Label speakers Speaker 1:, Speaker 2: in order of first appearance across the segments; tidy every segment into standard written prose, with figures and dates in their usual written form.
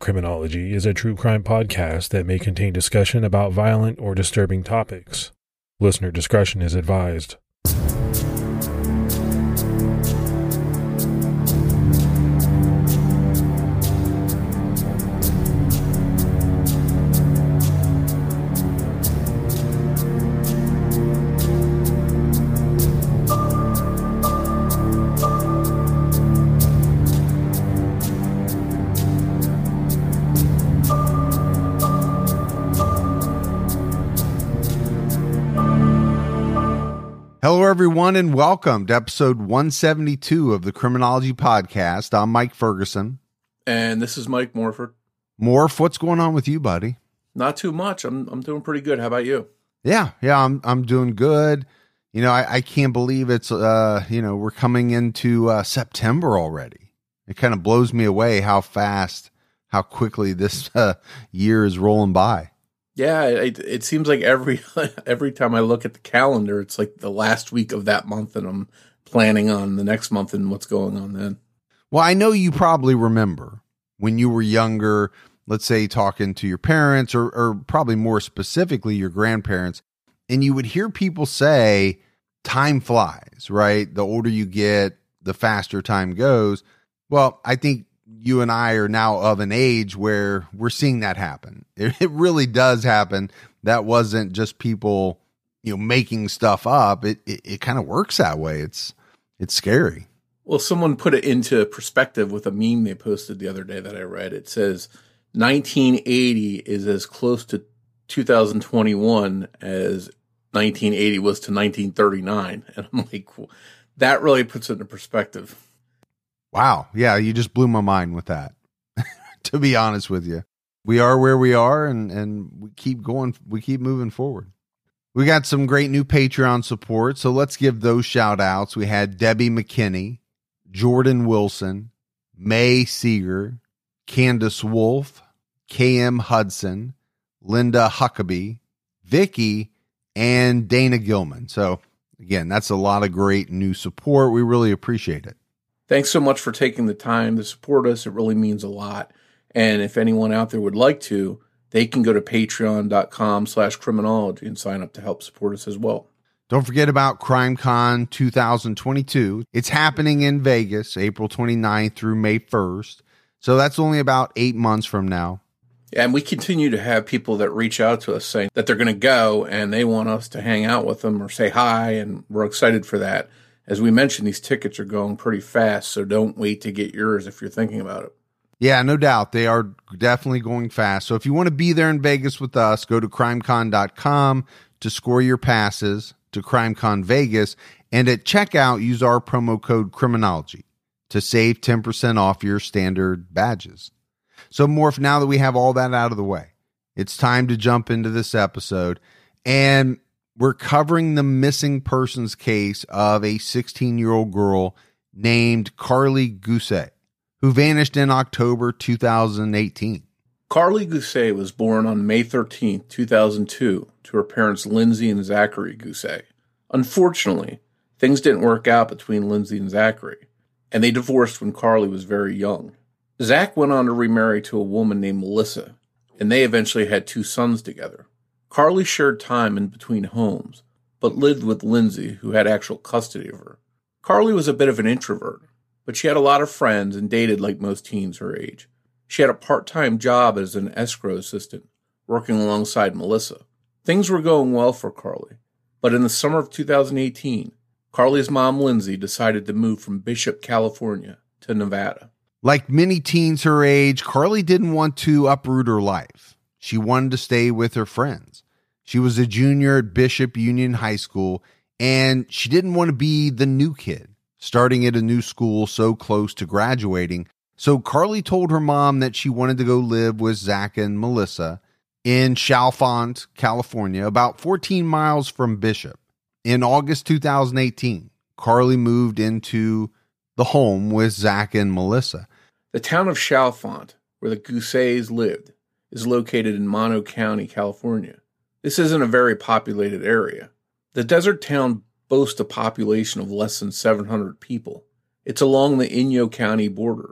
Speaker 1: Criminology is a true crime podcast that may contain discussion about violent or disturbing topics. Listener discretion is advised.
Speaker 2: Hello, everyone, and welcome to episode 172 of the Criminology Podcast. I'm Mike Ferguson.
Speaker 3: And this is Mike Morford.
Speaker 2: Morph, what's going on with you, buddy?
Speaker 3: Not too much. I'm doing pretty good. How about you?
Speaker 2: Yeah, I'm doing good. You know, I can't believe it's, we're coming into September already. It kind of blows me away how quickly this year is rolling by.
Speaker 3: Yeah, it seems like every time I look at the calendar, it's like the last week of that month, and I'm planning on the next month and what's going on then.
Speaker 2: Well, I know you probably remember when you were younger, let's say talking to your parents or probably more specifically your grandparents, and you would hear people say, time flies, right? The older you get, the faster time goes. Well, I think you and I are now of an age where we're seeing that happen. It really does happen. That wasn't just people, making stuff up. It kind of works that way. It's scary.
Speaker 3: Well, someone put it into perspective with a meme they posted the other day that I read. It says 1980 is as close to 2021 as 1980 was to 1939. And I'm like, that really puts it into perspective.
Speaker 2: Wow. Yeah, you just blew my mind with that, to be honest with you. We are where we are, and we keep going. We keep moving forward. We got some great new Patreon support, so let's give those shout outs. We had Debbie McKinney, Jordan Wilson, May Seeger, Candace Wolf, KM Hudson, Linda Huckabee, Vicky, and Dana Gilman. So again, that's a lot of great new support. We really appreciate it.
Speaker 3: Thanks so much for taking the time to support us. It really means a lot. And if anyone out there would like to, they can go to patreon.com/criminology and sign up to help support us as well.
Speaker 2: Don't forget about CrimeCon 2022. It's happening in Vegas, April 29th through May 1st. So that's only about 8 months from now.
Speaker 3: And we continue to have people that reach out to us saying that they're going to go and they want us to hang out with them or say hi. And we're excited for that. As we mentioned, these tickets are going pretty fast, so don't wait to get yours if you're thinking about it.
Speaker 2: Yeah, no doubt. They are definitely going fast. So if you want to be there in Vegas with us, go to crimecon.com to score your passes to CrimeCon Vegas. And at checkout, use our promo code Criminology to save 10% off your standard badges. So Morph, now that we have all that out of the way, it's time to jump into this episode. And we're covering the missing persons case of a 16-year-old girl named Carly Gousset, who vanished in October 2018.
Speaker 3: Carly Gousset was born on May 13, 2002, to her parents Lindsay and Zachary Gousset. Unfortunately, things didn't work out between Lindsay and Zachary, and they divorced when Carly was very young. Zach went on to remarry to a woman named Melissa, and they eventually had 2 sons together. Carly shared time in between homes, but lived with Lindsay, who had actual custody of her. Carly was a bit of an introvert, but she had a lot of friends and dated like most teens her age. She had a part-time job as an escrow assistant, working alongside Melissa. Things were going well for Carly, but in the summer of 2018, Carly's mom, Lindsay, decided to move from Bishop, California, to Nevada.
Speaker 2: Like many teens her age, Carly didn't want to uproot her life. She wanted to stay with her friends. She was a junior at Bishop Union High School, and she didn't want to be the new kid, starting at a new school so close to graduating. So Carly told her mom that she wanted to go live with Zach and Melissa in Chalfont, California, about 14 miles from Bishop. In August 2018, Carly moved into the home with Zach and Melissa.
Speaker 3: The town of Chalfont, where the Goussets lived, is located in Mono County, California. This isn't a very populated area. The desert town boasts a population of less than 700 people. It's along the Inyo County border,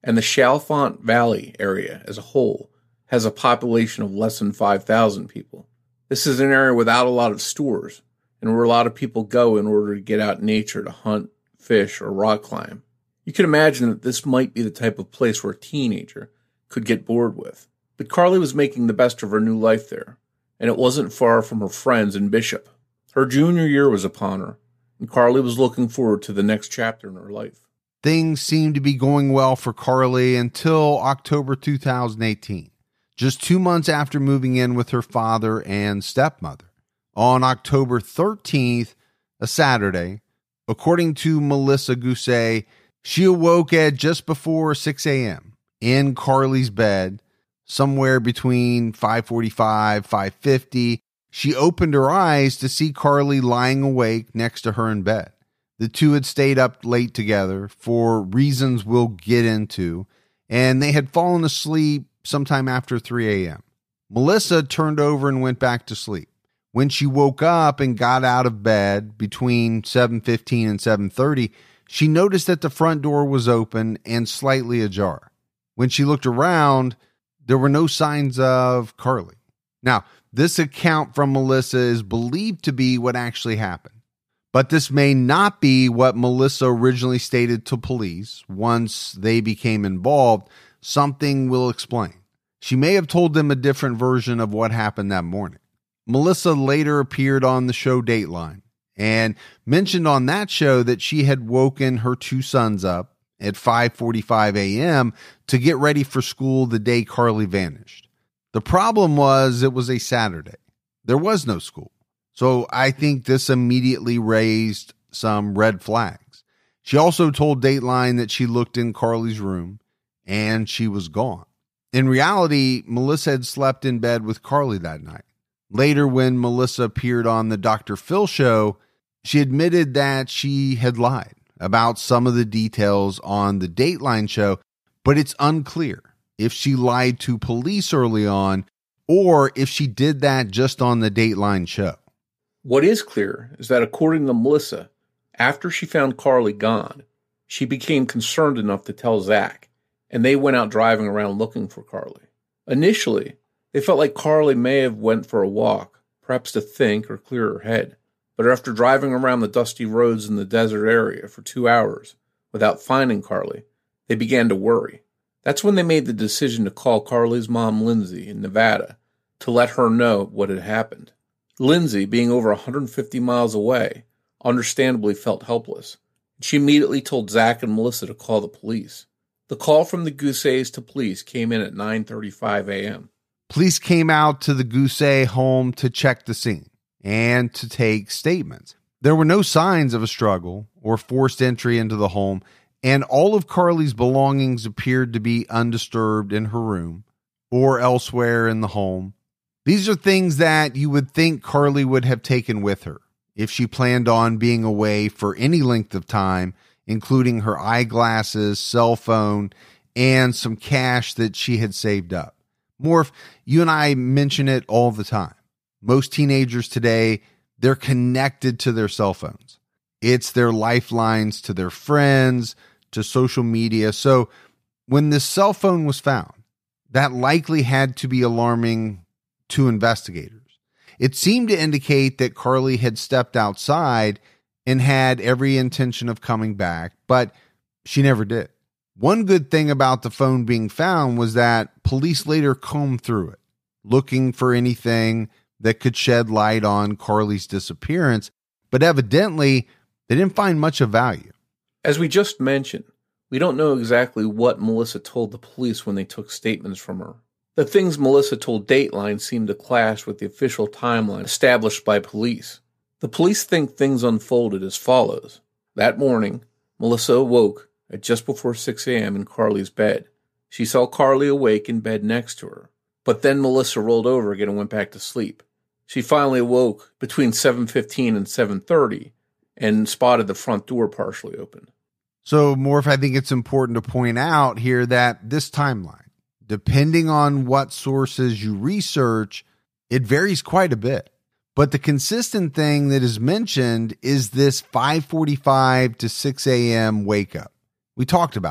Speaker 3: and the Chalfont Valley area as a whole has a population of less than 5,000 people. This is an area without a lot of stores, and where a lot of people go in order to get out in nature to hunt, fish, or rock climb. You can imagine that this might be the type of place where a teenager could get bored with. But Carly was making the best of her new life there, and it wasn't far from her friends in Bishop. Her junior year was upon her, and Carly was looking forward to the next chapter in her life.
Speaker 2: Things seemed to be going well for Carly until October 2018, just 2 months after moving in with her father and stepmother. On October 13th, a Saturday, according to Melissa Gousset, she awoke at just before 6 a.m. in Carly's bed, somewhere between 5:45, 5:50. She opened her eyes to see Carly lying awake next to her in bed. The two had stayed up late together for reasons we'll get into, and they had fallen asleep sometime after 3 a.m. Melissa turned over and went back to sleep. When she woke up and got out of bed between 7:15 and 7:30, she noticed that the front door was open and slightly ajar. When she looked around, there were no signs of Carly. Now, this account from Melissa is believed to be what actually happened, but this may not be what Melissa originally stated to police. Once they became involved, something will explain. She may have told them a different version of what happened that morning. Melissa later appeared on the show Dateline and mentioned on that show that she had woken her two sons up at 5:45 a.m. to get ready for school the day Carly vanished. The problem was it was a Saturday. There was no school. So I think this immediately raised some red flags. She also told Dateline that she looked in Carly's room and she was gone. In reality, Melissa had slept in bed with Carly that night. Later, when Melissa appeared on the Dr. Phil show, she admitted that she had lied about some of the details on the Dateline show, but it's unclear if she lied to police early on or if she did that just on the Dateline show.
Speaker 3: What is clear is that according to Melissa, after she found Carly gone, she became concerned enough to tell Zach, and they went out driving around looking for Carly. Initially, they felt like Carly may have went for a walk, perhaps to think or clear her head. But after driving around the dusty roads in the desert area for 2 hours without finding Carly, they began to worry. That's when they made the decision to call Carly's mom, Lindsay, in Nevada, to let her know what had happened. Lindsay, being over 150 miles away, understandably felt helpless. She immediately told Zach and Melissa to call the police. The call from the Goussets to police came in at 9:35 a.m.
Speaker 2: Police came out to the Gousset home to check the scene and to take statements. There were no signs of a struggle or forced entry into the home, and all of Carly's belongings appeared to be undisturbed in her room or elsewhere in the home. These are things that you would think Carly would have taken with her if she planned on being away for any length of time, including her eyeglasses, cell phone, and some cash that she had saved up. Morph, you and I mention it all the time. Most teenagers today, they're connected to their cell phones. It's their lifelines to their friends, to social media. So when this cell phone was found, that likely had to be alarming to investigators. It seemed to indicate that Carly had stepped outside and had every intention of coming back, but she never did. One good thing about the phone being found was that police later combed through it, looking for anything that could shed light on Carly's disappearance, but evidently they didn't find much of value.
Speaker 3: As we just mentioned, we don't know exactly what Melissa told the police when they took statements from her. The things Melissa told Dateline seemed to clash with the official timeline established by police. The police think things unfolded as follows. That morning, Melissa awoke at just before 6 a.m. in Carly's bed. She saw Carly awake in bed next to her, but then Melissa rolled over again and went back to sleep. She finally awoke between 7:15 and 7:30 and spotted the front door partially open.
Speaker 2: So, Morph, I think it's important to point out here that this timeline, depending on what sources you research, it varies quite a bit. But the consistent thing that is mentioned is this 5:45 to 6 a.m. wake up. We talked about it,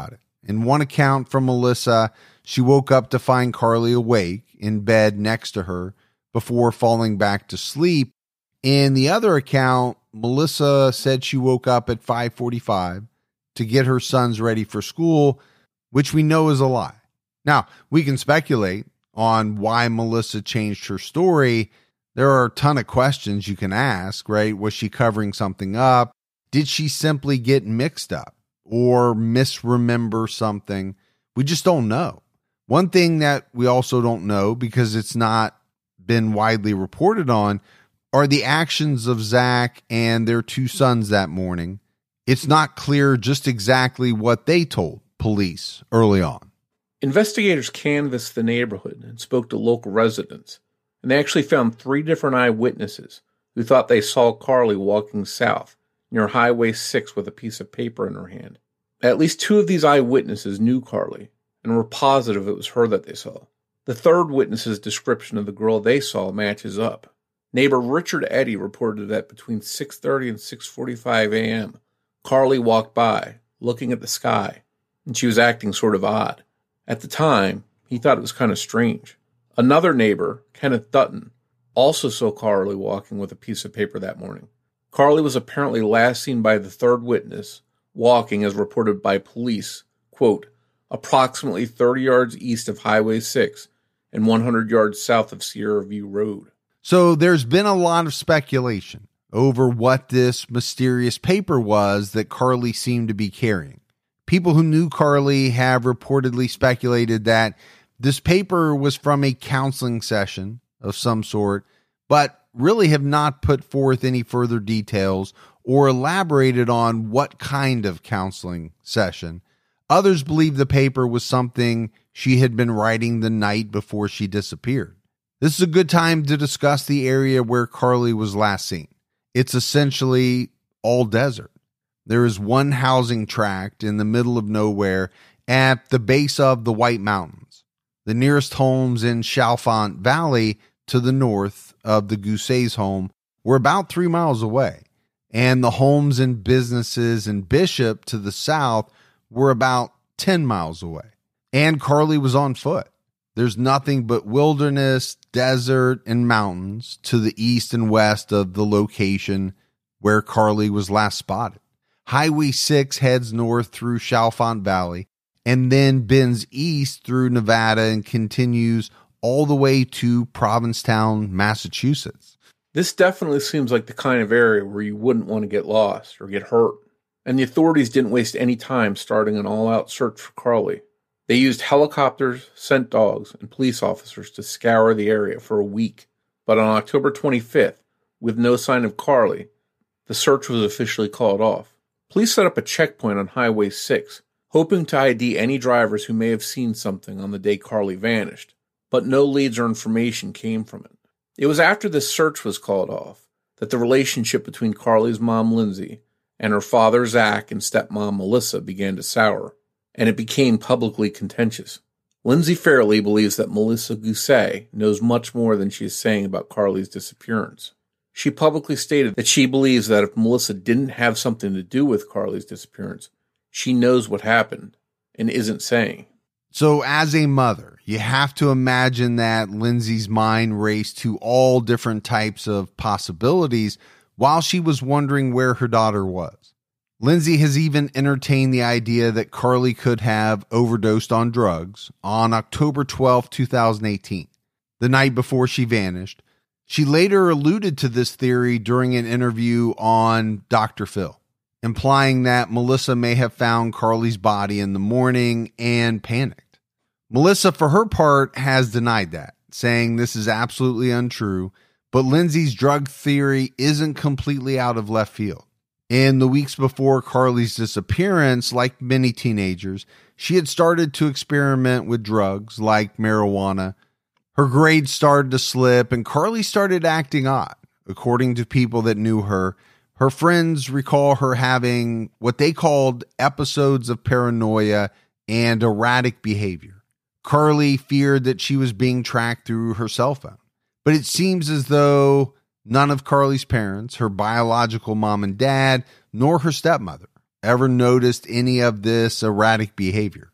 Speaker 2: In one account from Melissa, she woke up to find Carly awake in bed next to her before falling back to sleep. In the other account, Melissa said she woke up at 5:45 to get her sons ready for school, which we know is a lie. Now, we can speculate on why Melissa changed her story. There are a ton of questions you can ask, right? Was she covering something up? Did she simply get mixed up or misremember something? We just don't know. One thing that we also don't know, because it's not been widely reported on, are the actions of Zach and their two sons that morning. It's not clear just exactly what they told police early on.
Speaker 3: Investigators canvassed the neighborhood and spoke to local residents, and they actually found 3 different eyewitnesses who thought they saw Carly walking south near Highway 6 with a piece of paper in her hand. At least 2 of these eyewitnesses knew Carly and were positive it was her that they saw. The third witness's description of the girl they saw matches up. Neighbor Richard Eddy reported that between 6:30 and 6:45 a.m., Carly walked by, looking at the sky, and she was acting sort of odd. At the time, he thought it was kind of strange. Another neighbor, Kenneth Dutton, also saw Carly walking with a piece of paper that morning. Carly was apparently last seen by the third witness, walking as reported by police, quote, approximately 30 yards east of Highway 6 and 100 yards south of Sierra View Road.
Speaker 2: So there's been a lot of speculation over what this mysterious paper was that Carly seemed to be carrying. People who knew Carly have reportedly speculated that this paper was from a counseling session of some sort, but really have not put forth any further details or elaborated on what kind of counseling session. Others believe the paper was something she had been writing the night before she disappeared. This is a good time to discuss the area where Carly was last seen. It's essentially all desert. There is one housing tract in the middle of nowhere at the base of the White Mountains. The nearest homes in Chalfont Valley to the north of the Goussa's home were about 3 miles away, and the homes and businesses in Bishop to the south were about 10 miles away. And Carly was on foot. There's nothing but wilderness, desert, and mountains to the east and west of the location where Carly was last spotted. Highway 6 heads north through Chalfont Valley and then bends east through Nevada and continues all the way to Provincetown, Massachusetts.
Speaker 3: This definitely seems like the kind of area where you wouldn't want to get lost or get hurt. And the authorities didn't waste any time starting an all-out search for Carly. They used helicopters, scent dogs, and police officers to scour the area for a week. But on October 25th, with no sign of Carly, the search was officially called off. Police set up a checkpoint on Highway 6, hoping to ID any drivers who may have seen something on the day Carly vanished, but no leads or information came from it. It was after this search was called off that the relationship between Carly's mom, Lindsay, and her father, Zach, and stepmom, Melissa, began to sour, and it became publicly contentious. Lindsay Fairley believes that Melissa Goussay knows much more than she is saying about Carly's disappearance. She publicly stated that she believes that if Melissa didn't have something to do with Carly's disappearance, she knows what happened and isn't saying.
Speaker 2: So as a mother, you have to imagine that Lindsay's mind raced to all different types of possibilities while she was wondering where her daughter was. Lindsay has even entertained the idea that Carly could have overdosed on drugs on October 12, 2018, the night before she vanished. She later alluded to this theory during an interview on Dr. Phil, implying that Melissa may have found Carly's body in the morning and panicked. Melissa, for her part, has denied that, saying this is absolutely untrue, but Lindsay's drug theory isn't completely out of left field. In the weeks before Carly's disappearance, like many teenagers, she had started to experiment with drugs like marijuana. Her grades started to slip, and Carly started acting odd. According to people that knew her, her friends recall her having what they called episodes of paranoia and erratic behavior. Carly feared that she was being tracked through her cell phone. But it seems as though none of Carly's parents, her biological mom and dad, nor her stepmother, ever noticed any of this erratic behavior.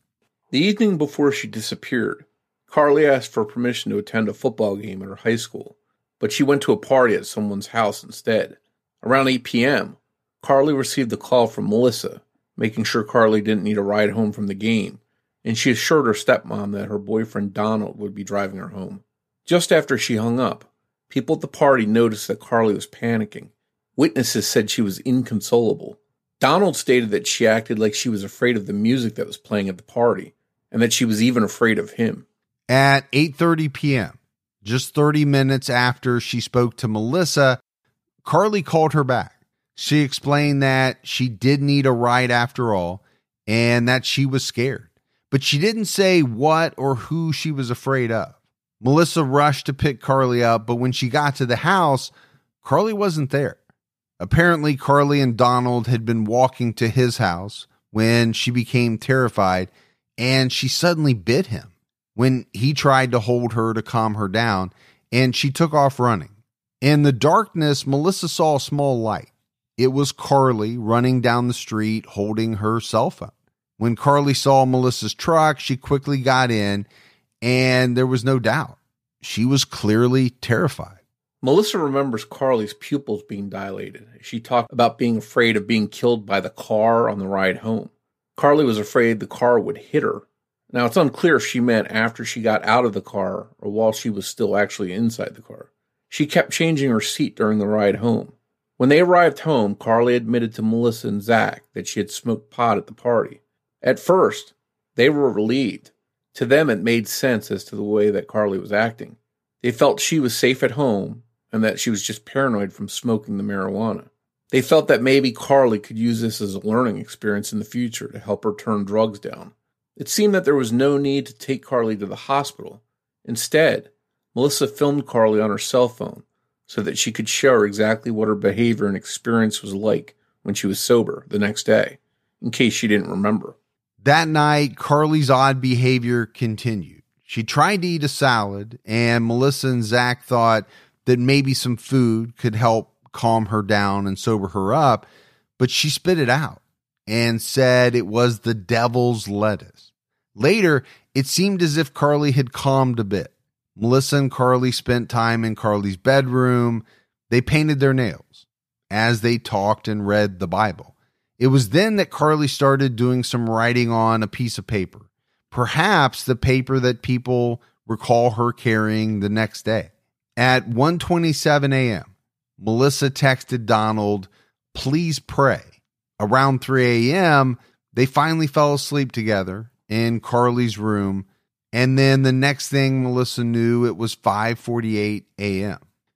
Speaker 3: The evening before she disappeared, Carly asked for permission to attend a football game at her high school, but she went to a party at someone's house instead. Around 8 p.m., Carly received a call from Melissa, making sure Carly didn't need a ride home from the game, and she assured her stepmom that her boyfriend Donald would be driving her home. Just after she hung up, people at the party noticed that Carly was panicking. Witnesses said she was inconsolable. Donald stated that she acted like she was afraid of the music that was playing at the party, and that she was even afraid of him.
Speaker 2: At 8:30 p.m., just 30 minutes after she spoke to Melissa, Carly called her back. She explained that she did need a ride after all, and that she was scared. But she didn't say what or who she was afraid of. Melissa rushed to pick Carly up, but when she got to the house, Carly wasn't there. Apparently, Carly and Donald had been walking to his house when she became terrified, and she suddenly bit him when he tried to hold her to calm her down, and she took off running. In the darkness, Melissa saw a small light. It was Carly running down the street holding her cell phone. When Carly saw Melissa's truck, she quickly got in, and there was no doubt. She was clearly terrified.
Speaker 3: Melissa remembers Carly's pupils being dilated. She talked about being afraid of being killed by the car on the ride home. Carly was afraid the car would hit her. Now, it's unclear if she meant after she got out of the car or while she was still actually inside the car. She kept changing her seat during the ride home. When they arrived home, Carly admitted to Melissa and Zach that she had smoked pot at the party. At first, they were relieved. To them, it made sense as to the way that Carly was acting. They felt she was safe at home and that she was just paranoid from smoking the marijuana. They felt that maybe Carly could use this as a learning experience in the future to help her turn drugs down. It seemed that there was no need to take Carly to the hospital. Instead, Melissa filmed Carly on her cell phone so that she could show her exactly what her behavior and experience was like when she was sober the next day, in case she didn't remember.
Speaker 2: That night, Carly's odd behavior continued. She tried to eat a salad, and Melissa and Zach thought that maybe some food could help calm her down and sober her up, but she spit it out and said it was the devil's lettuce. Later, it seemed as if Carly had calmed a bit. Melissa and Carly spent time in Carly's bedroom. They painted their nails as they talked and read the Bible. It was then that Carly started doing some writing on a piece of paper, perhaps the paper that people recall her carrying the next day. At 1:27 a.m., Melissa texted Donald, "Please pray." Around 3 a.m., they finally fell asleep together in Carly's room, and then the next thing Melissa knew, it was 5:48 a.m.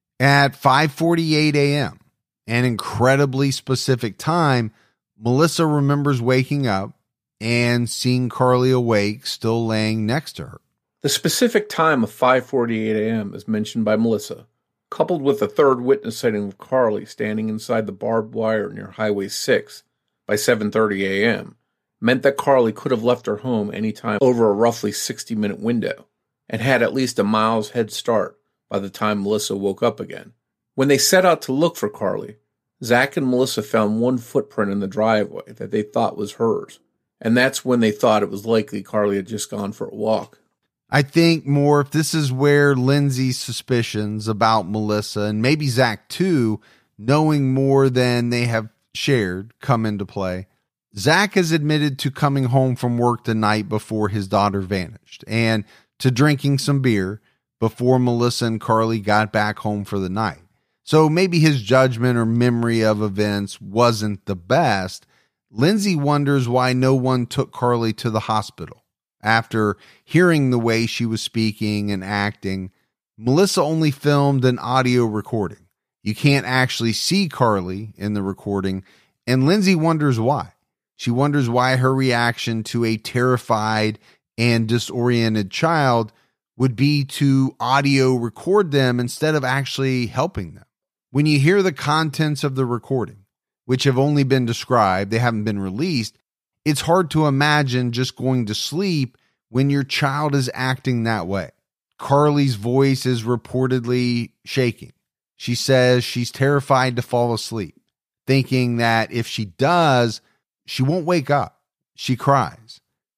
Speaker 2: At 5:48 a.m., an incredibly specific time, Melissa remembers waking up and seeing Carly awake, still laying next to her.
Speaker 3: The specific time of 5:48 a.m. is mentioned by Melissa, coupled with a third witness sighting of Carly standing inside the barbed wire near Highway 6 by 7:30 a.m., meant that Carly could have left her home any time over a roughly 60-minute window and had at least a mile's head start by the time Melissa woke up again. When they set out to look for Carly, Zach and Melissa found one footprint in the driveway that they thought was hers, and that's when they thought it was likely Carly had just gone for a walk.
Speaker 2: I think more if this is where Lindsay's suspicions about Melissa, and maybe Zach too, knowing more than they have shared, come into play. Zach has admitted to coming home from work the night before his daughter vanished and to drinking some beer before Melissa and Carly got back home for the night. So maybe his judgment or memory of events wasn't the best. Lindsay wonders why no one took Carly to the hospital. After hearing the way she was speaking and acting, Melissa only filmed an audio recording. You can't actually see Carly in the recording, and Lindsay wonders why. She wonders why her reaction to a terrified and disoriented child would be to audio record them instead of actually helping them. When you hear the contents of the recording, which have only been described, they haven't been released, it's hard to imagine just going to sleep when your child is acting that way. Carly's voice is reportedly shaking. She says she's terrified to fall asleep, thinking that if she does, she won't wake up. She cries.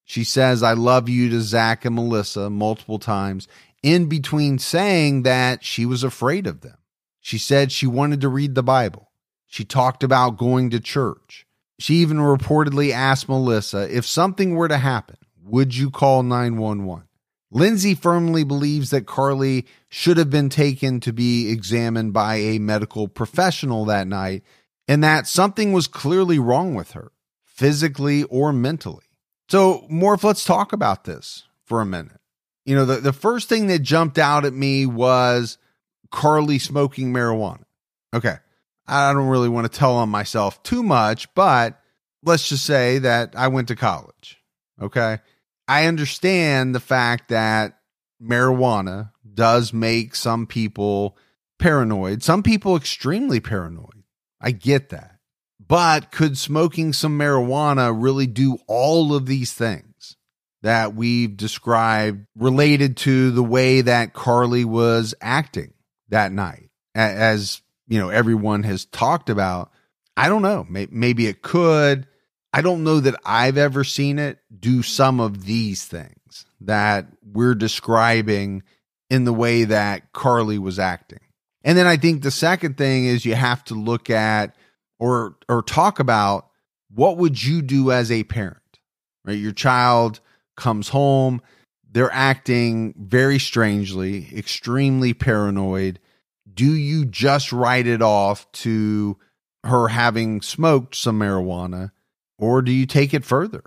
Speaker 2: She says, "I love you" to Zach and Melissa multiple times, in between saying that she was afraid of them. She said she wanted to read the Bible. She talked about going to church. She even reportedly asked Melissa, if something were to happen, would you call 911? Lindsay firmly believes that Carly should have been taken to be examined by a medical professional that night, and that something was clearly wrong with her, physically or mentally. So, Morph, let's talk about this for a minute. You know, the first thing that jumped out at me was Carly smoking marijuana. Okay, I don't really want to tell on myself too much, but let's just say that I went to college. Okay, I understand the fact that marijuana does make some people paranoid, some people extremely paranoid. I get that. But could smoking some marijuana really do all of these things that we've described related to the way that Carly was acting that night? As you know, everyone has talked about. I don't know. Maybe it could. I don't know that I've ever seen it do some of these things that we're describing in the way that Carly was acting. And then I think the second thing is you have to look at or talk about, what would you do as a parent, right? Your child comes home, they're acting very strangely, extremely paranoid. Do you just write it off to her having smoked some marijuana, or do you take it further?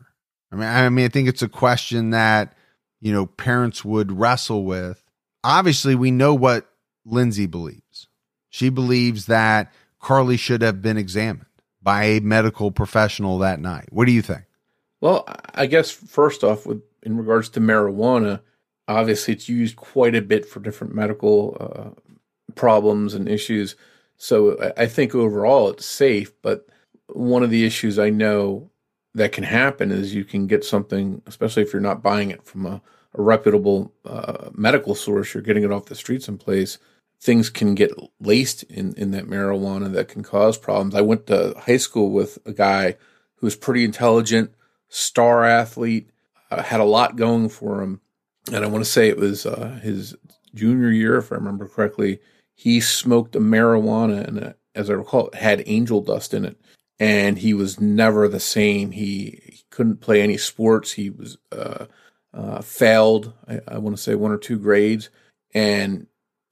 Speaker 2: I mean, I think it's a question that, you know, parents would wrestle with. Obviously, we know what Lindsay believes. She believes that Carly should have been examined by a medical professional that night. What do you think?
Speaker 3: Well, I guess first off, in regards to marijuana, obviously it's used quite a bit for different medical problems and issues. So I think overall it's safe. But one of the issues I know that can happen is you can get something, especially if you're not buying it from a reputable medical source, you're getting it off the street someplace. Things can get laced in that marijuana that can cause problems. I went to high school with a guy who was pretty intelligent, star athlete, had a lot going for him. And I want to say it was his junior year, if I remember correctly. He smoked a marijuana, and as I recall, it had angel dust in it. And he was never the same. He couldn't play any sports. He was failed, I want to say 1 or 2 grades. And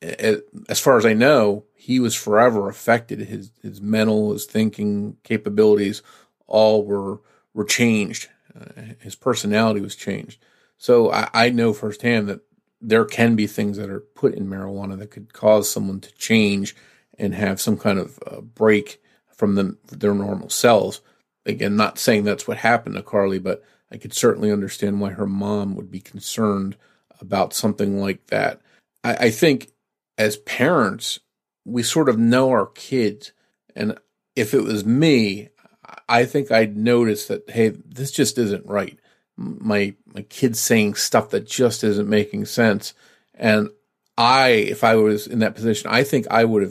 Speaker 3: as far as I know, he was forever affected. His mental, his thinking capabilities, all were changed. His personality was changed. So I know firsthand that there can be things that are put in marijuana that could cause someone to change and have some kind of break from their normal selves. Again, not saying that's what happened to Carly, but I could certainly understand why her mom would be concerned about something like that. I think as parents, we sort of know our kids. And if it was me, I think I'd notice that, hey, this just isn't right. My kid's saying stuff that just isn't making sense. And if I was in that position, I think I would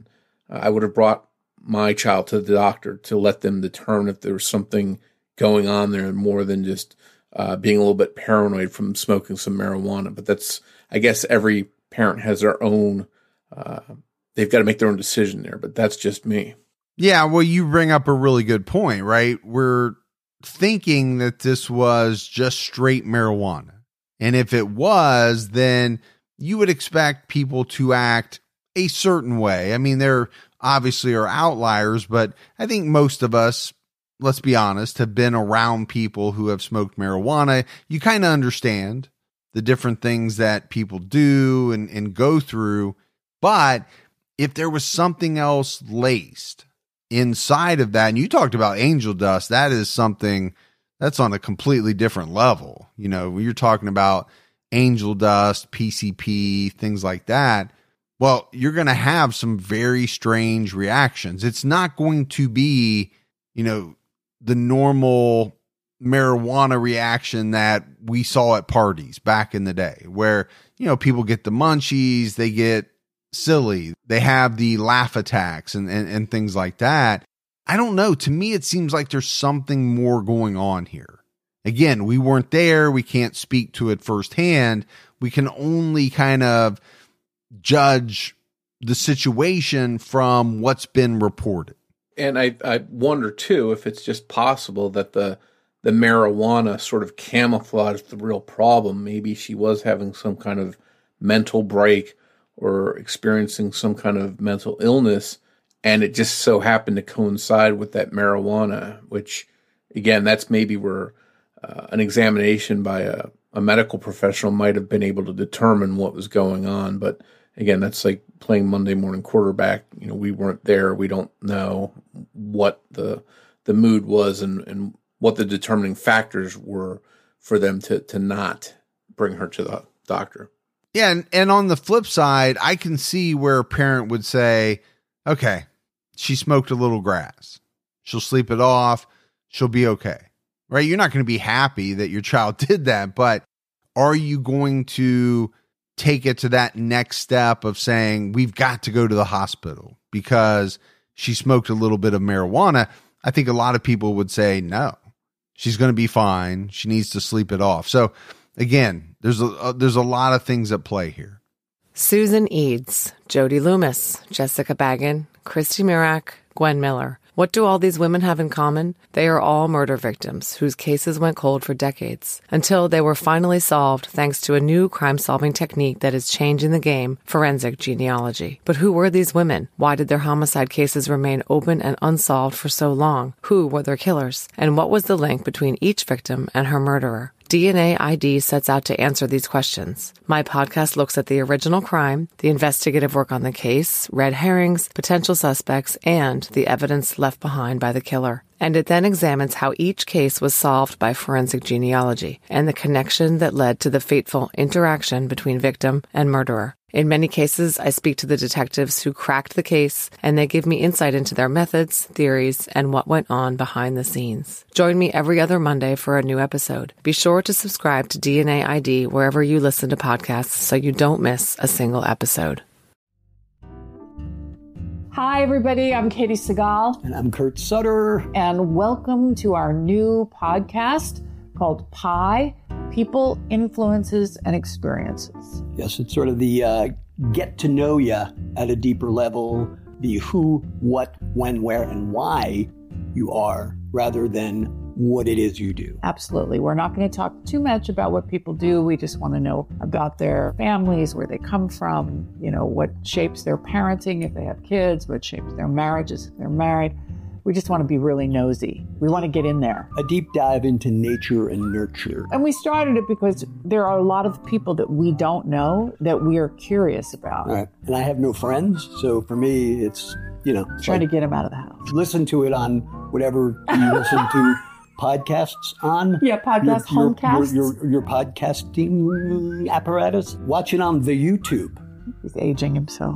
Speaker 3: have brought my child to the doctor to let them determine if there was something going on there more than just being a little bit paranoid from smoking some marijuana. But that's, I guess every parent has their own, they've got to make their own decision there, but that's just me.
Speaker 2: Yeah, well, you bring up a really good point, right? We're thinking that this was just straight marijuana. And if it was, then you would expect people to act a certain way. I mean, there obviously are outliers, but I think most of us, let's be honest, have been around people who have smoked marijuana. You kind of understand the different things that people do and go through. But if there was something else laced inside of that, and you talked about angel dust, that is something that's on a completely different level. You know, when you're talking about angel dust, PCP, things like that, well, you're going to have some very strange reactions. It's not going to be, you know, the normal marijuana reaction that we saw at parties back in the day where, you know, people get the munchies, they get silly, they have the laugh attacks and things like that. I don't know. To me, it seems like there's something more going on here. Again, we weren't there. We can't speak to it firsthand. We can only kind of judge the situation from what's been reported.
Speaker 3: And I wonder, too, if it's just possible that the marijuana sort of camouflaged the real problem. Maybe she was having some kind of mental break or experiencing some kind of mental illness, and it just so happened to coincide with that marijuana, which, again, that's maybe where an examination by a medical professional might have been able to determine what was going on. But again, that's like playing Monday morning quarterback. We weren't there. We don't know what the mood was and what the determining factors were for them to not bring her to the doctor.
Speaker 2: Yeah. And on the flip side, I can see where a parent would say, okay, she smoked a little grass. She'll sleep it off. She'll be okay. Right? You're not going to be happy that your child did that, but are you going to take it to that next step of saying, we've got to go to the hospital because she smoked a little bit of marijuana? I think a lot of people would say, no, she's going to be fine. She needs to sleep it off. So again, there's a lot of things at play here.
Speaker 4: Susan Eads, Jody Loomis, Jessica Baggin, Christy Mirak, Gwen Miller. What do all these women have in common? They are all murder victims whose cases went cold for decades until they were finally solved thanks to a new crime-solving technique that is changing the game, forensic genealogy. But who were these women? Why did their homicide cases remain open and unsolved for so long? Who were their killers? And what was the link between each victim and her murderer? DNA ID sets out to answer these questions. My podcast looks at the original crime, the investigative work on the case, red herrings, potential suspects, and the evidence left behind by the killer. And it then examines how each case was solved by forensic genealogy and the connection that led to the fateful interaction between victim and murderer. In many cases, I speak to the detectives who cracked the case, and they give me insight into their methods, theories, and what went on behind the scenes. Join me every other Monday for a new episode. Be sure to subscribe to DNA ID wherever you listen to podcasts so you don't miss a single episode.
Speaker 5: Hi, everybody. I'm Katie Segal.
Speaker 6: And I'm Kurt Sutter.
Speaker 5: And welcome to our new podcast called PI, People, Influences, and Experiences.
Speaker 6: Yes, it's sort of the get to know you at a deeper level, the who, what, when, where, and why you are, rather than what it is you do.
Speaker 5: Absolutely. We're not going to talk too much about what people do. We just want to know about their families, where they come from, what shapes their parenting if they have kids, what shapes their marriages if they're married. We just want to be really nosy. We want to get in there.
Speaker 6: A deep dive into nature and nurture.
Speaker 5: And we started it because there are a lot of people that we don't know that we are curious about.
Speaker 6: Right. And I have no friends, so for me, it's,
Speaker 5: trying to get them out of the house.
Speaker 6: Listen to it on whatever you listen to podcasts on.
Speaker 5: Yeah, homecasts.
Speaker 6: Your podcasting apparatus. Watch it on the YouTube.
Speaker 5: He's aging himself.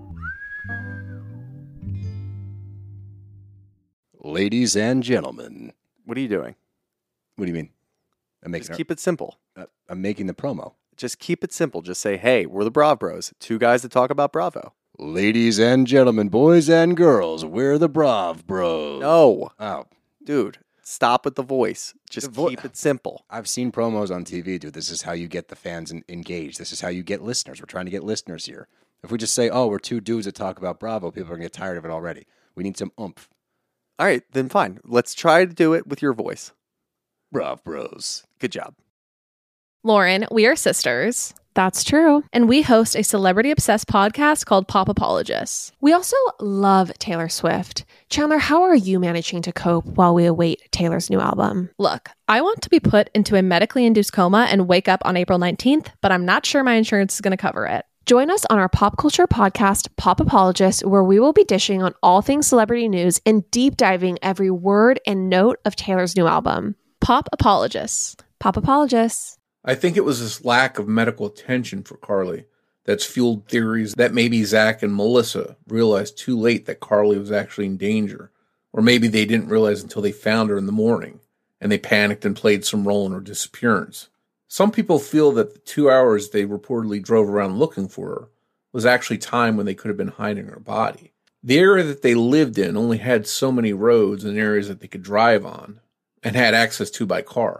Speaker 7: Ladies and gentlemen.
Speaker 8: What are you doing?
Speaker 7: What do you mean?
Speaker 8: Just keep it simple.
Speaker 7: I'm making the promo.
Speaker 8: Just keep it simple. Just say, hey, we're the Brav Bros. Two guys that talk about Bravo.
Speaker 7: Ladies and gentlemen, boys and girls, we're the Brav Bros.
Speaker 8: No.
Speaker 7: Oh.
Speaker 8: Dude, stop with the voice. Just keep it simple.
Speaker 7: I've seen promos on TV, dude. This is how you get the fans engaged. This is how you get listeners. We're trying to get listeners here. If we just say, oh, we're two dudes that talk about Bravo, people are going to get tired of it already. We need some oomph.
Speaker 8: All right, then fine. Let's try to do it with your voice.
Speaker 7: Brav Bros.
Speaker 8: Good job.
Speaker 9: Lauren, we are sisters. That's true. And we host a celebrity-obsessed podcast called Pop Apologists. We also love Taylor Swift. Chandler, how are you managing to cope while we await Taylor's new album? Look, I want to be put into a medically induced coma and wake up on April 19th, but I'm not sure my insurance is going to cover it. Join us on our pop culture podcast, Pop Apologists, where we will be dishing on all things celebrity news and deep diving every word and note of Taylor's new album. Pop Apologists. Pop Apologists.
Speaker 3: I think it was this lack of medical attention for Carly that's fueled theories that maybe Zach and Melissa realized too late that Carly was actually in danger. Or maybe they didn't realize until they found her in the morning and they panicked and played some role in her disappearance. Some people feel that the 2 hours they reportedly drove around looking for her was actually time when they could have been hiding her body. The area that they lived in only had so many roads and areas that they could drive on and had access to by car.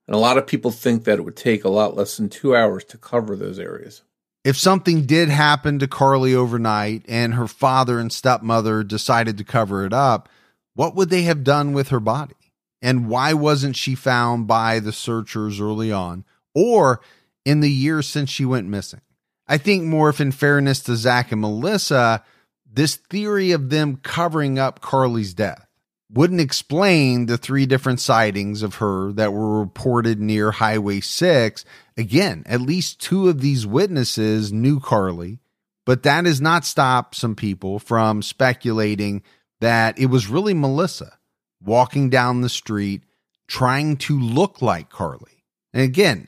Speaker 3: And a lot of people think that it would take a lot less than 2 hours to cover those areas.
Speaker 2: If something did happen to Carly overnight and her father and stepmother decided to cover it up, what would they have done with her body? And why wasn't she found by the searchers early on or in the years since she went missing? I think more if in fairness to Zach and Melissa, this theory of them covering up Carly's death wouldn't explain the 3 different sightings of her that were reported near Highway 6. Again, at least 2 of these witnesses knew Carly, but that has not stopped some people from speculating that it was really Melissa walking down the street trying to look like Carly. And again,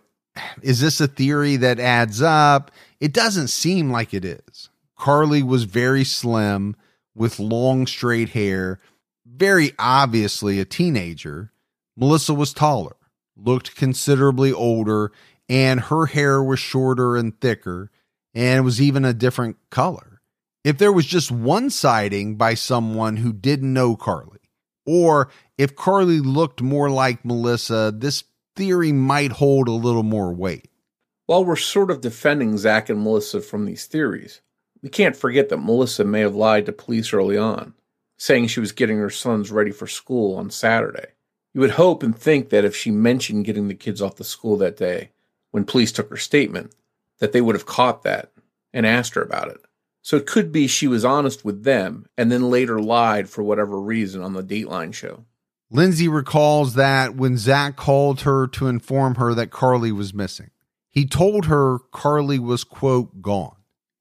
Speaker 2: is this a theory that adds up? It doesn't seem like it is. Carly was very slim with long straight hair, very obviously a teenager. Melissa was taller, looked considerably older, and her hair was shorter and thicker, and it was even a different color. If there was just one sighting by someone who didn't know Carly, or if Carly looked more like Melissa, this theory might hold a little more weight.
Speaker 3: While we're sort of defending Zach and Melissa from these theories, we can't forget that Melissa may have lied to police early on, saying she was getting her sons ready for school on Saturday. You would hope and think that if she mentioned getting the kids off to school that day, when police took her statement, that they would have caught that and asked her about it. So it could be she was honest with them and then later lied for whatever reason on the Dateline show.
Speaker 2: Lindsay recalls that when Zach called her to inform her that Carly was missing, he told her Carly was, quote, gone.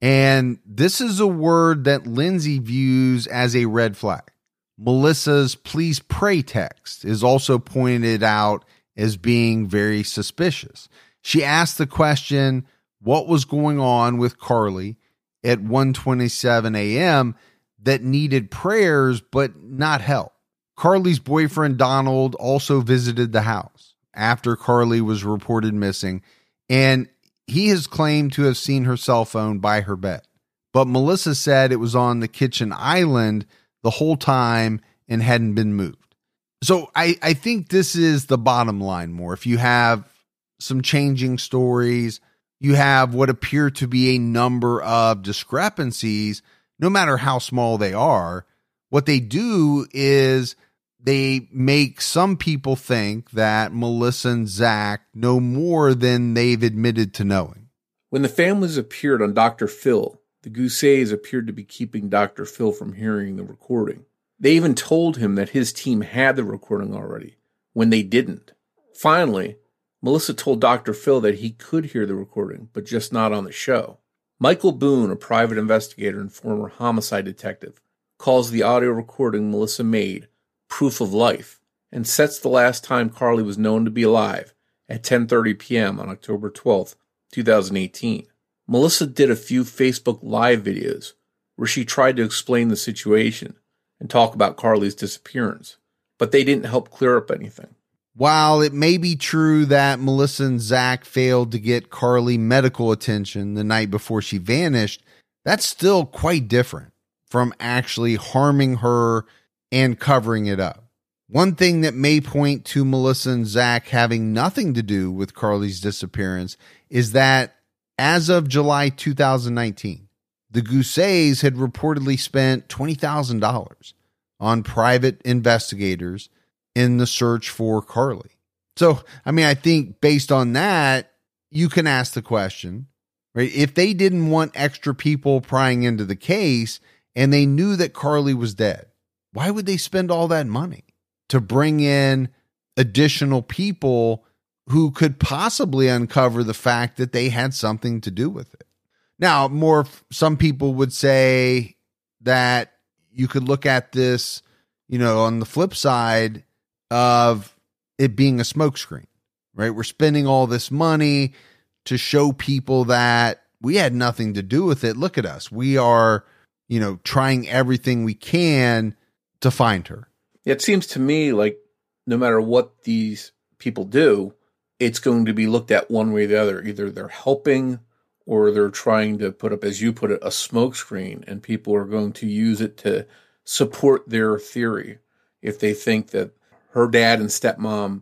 Speaker 2: And this is a word that Lindsay views as a red flag. Melissa's please pray text is also pointed out as being very suspicious. She asked the question, what was going on with Carly at 1:27 a.m. that needed prayers but not help? Carly's boyfriend, Donald, also visited the house after Carly was reported missing, and he has claimed to have seen her cell phone by her bed. But Melissa said it was on the kitchen island the whole time and hadn't been moved. So I think this is the bottom line more. If you have some changing stories, you have what appear to be a number of discrepancies, no matter how small they are, what they do is they make some people think that Melissa and Zach know more than they've admitted to knowing.
Speaker 3: When the families appeared on Dr. Phil, the Goussets appeared to be keeping Dr. Phil from hearing the recording. They even told him that his team had the recording already, when they didn't. Finally, Melissa told Dr. Phil that he could hear the recording, but just not on the show. Michael Boone, a private investigator and former homicide detective, calls the audio recording Melissa made proof of life, and sets the last time Carly was known to be alive at 10:30 p.m. on October 12th, 2018. Melissa did a few Facebook Live videos where she tried to explain the situation and talk about Carly's disappearance, but they didn't help clear up anything.
Speaker 2: While it may be true that Melissa and Zach failed to get Carly medical attention the night before she vanished, that's still quite different from actually harming her and covering it up. One thing that may point to Melissa and Zach having nothing to do with Carly's disappearance is that as of July 2019, the Goussets had reportedly spent $20,000 on private investigators in the search for Carly. So, I think based on that, you can ask the question, right? If they didn't want extra people prying into the case and they knew that Carly was dead, why would they spend all that money to bring in additional people who could possibly uncover the fact that they had something to do with it? Now, some people would say that you could look at this, on the flip side of it being a smokescreen, right? We're spending all this money to show people that we had nothing to do with it. Look at us. We are, trying everything we can to find her.
Speaker 3: It seems to me like no matter what these people do, it's going to be looked at one way or the other. Either they're helping or they're trying to put up, as you put it, a smokescreen, and people are going to use it to support their theory. If they think that her dad and stepmom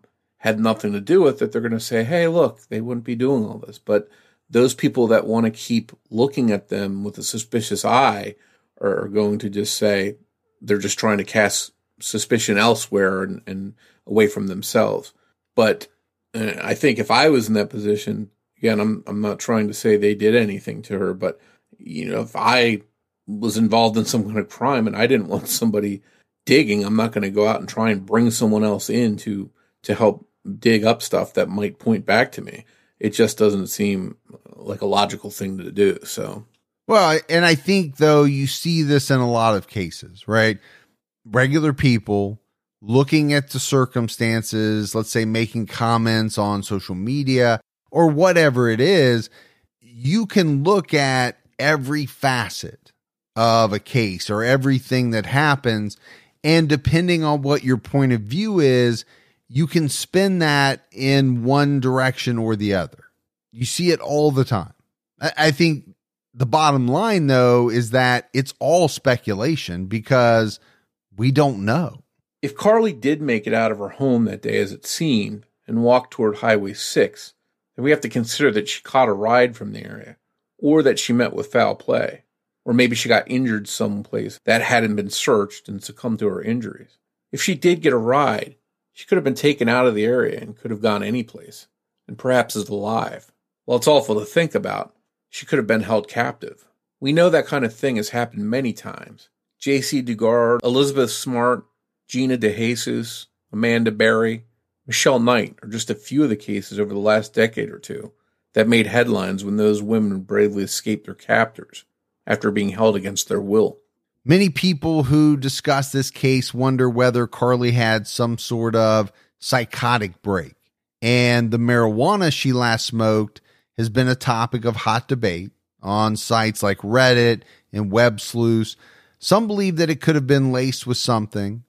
Speaker 3: had nothing to do with it, they're going to say, hey, look, they wouldn't be doing all this. But those people that want to keep looking at them with a suspicious eye are going to just say they're just trying to cast suspicion elsewhere and away from themselves. But I think if I was in that position, again, I'm not trying to say they did anything to her, but if I was involved in some kind of crime and I didn't want somebody digging, I'm not going to go out and try and bring someone else in to help dig up stuff that might point back to me. It just doesn't seem like a logical thing to do. So,
Speaker 2: well, and I think though you see this in a lot of cases, right? Regular people looking at the circumstances, let's say making comments on social media or whatever it is, you can look at every facet of a case or everything that happens. And depending on what your point of view is, you can spin that in one direction or the other. You see it all the time. I think the bottom line, though, is that it's all speculation because we don't know.
Speaker 3: If Carly did make it out of her home that day as it seemed and walked toward Highway 6, then we have to consider that she caught a ride from the area, or that she met with foul play, or maybe she got injured someplace that hadn't been searched and succumbed to her injuries. If she did get a ride, she could have been taken out of the area and could have gone anyplace, and perhaps is alive. While it's awful to think about, she could have been held captive. We know that kind of thing has happened many times. J.C. Dugard, Elizabeth Smart, Gina DeJesus, Amanda Berry, Michelle Knight are just a few of the cases over the last decade or two that made headlines when those women bravely escaped their captors after being held against their will.
Speaker 2: Many people who discuss this case wonder whether Carly had some sort of psychotic break, and the marijuana she last smoked has been a topic of hot debate on sites like Reddit and Web Sleuths. Some believe that it could have been laced with something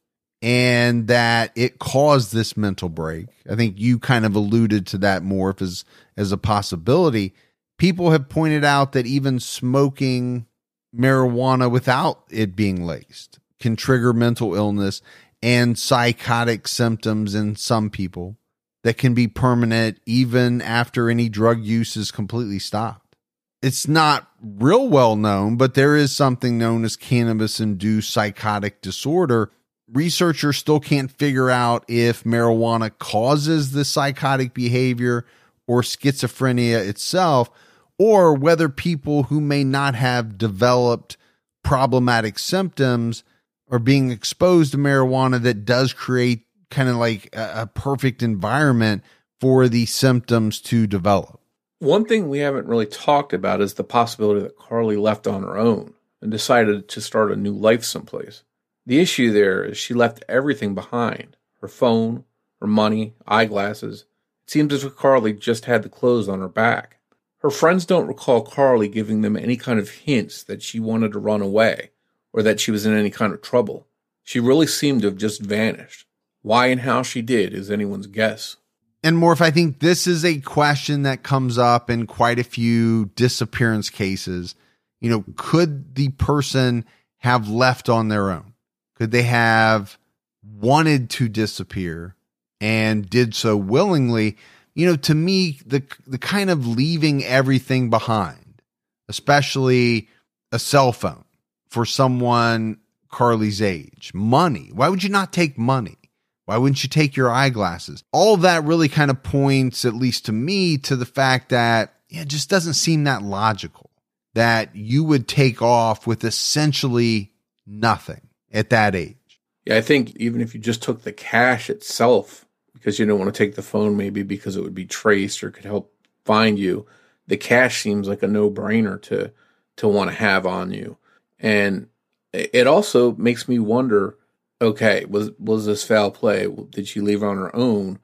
Speaker 2: and that it caused this mental break. I think you kind of alluded to that, Morph, as a possibility. People have pointed out that even smoking marijuana without it being laced can trigger mental illness and psychotic symptoms in some people that can be permanent even after any drug use is completely stopped. It's not real well known, but there is something known as cannabis-induced psychotic disorder. Researchers still can't figure out if marijuana causes the psychotic behavior or schizophrenia itself, or whether people who may not have developed problematic symptoms are being exposed to marijuana that does create kind of like a perfect environment for these symptoms to develop.
Speaker 3: One thing we haven't really talked about is the possibility that Carly left on her own and decided to start a new life someplace. The issue there is she left everything behind: her phone, her money, eyeglasses. It seems as if Carly just had the clothes on her back. Her friends don't recall Carly giving them any kind of hints that she wanted to run away or that she was in any kind of trouble. She really seemed to have just vanished. Why and how she did is anyone's guess.
Speaker 2: And Morph, I think this is a question that comes up in quite a few disappearance cases. Could the person have left on their own? Could they have wanted to disappear and did so willingly? To me, the kind of leaving everything behind, especially a cell phone for someone Carly's age, money. Why would you not take money? Why wouldn't you take your eyeglasses? All of that really kind of points, at least to me, to the fact that it just doesn't seem that logical that you would take off with essentially nothing at that age.
Speaker 3: Yeah, I think even if you just took the cash itself, because you don't want to take the phone maybe because it would be traced or could help find you, the cash seems like a no-brainer to want to have on you. And it also makes me wonder, okay, was this foul play? Did she leave on her own?